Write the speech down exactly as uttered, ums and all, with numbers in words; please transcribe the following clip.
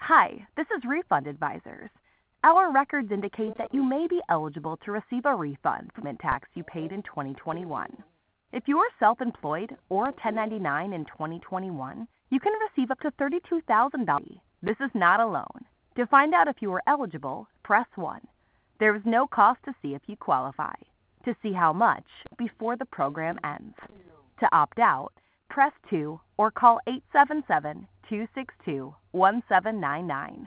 Hi, this is Refund Advisors. Our records indicate that you may be eligible to receive a refund from income tax you paid in twenty twenty-one. If you are self-employed or a ten ninety-nine in twenty twenty-one, you can receive up to thirty-two thousand dollars. This is not a loan. To find out if you are eligible, press one. There is no cost to see if you qualify. To see how much before the program ends. To opt out, press two or call eight seven seven, two six two, one seven nine nine.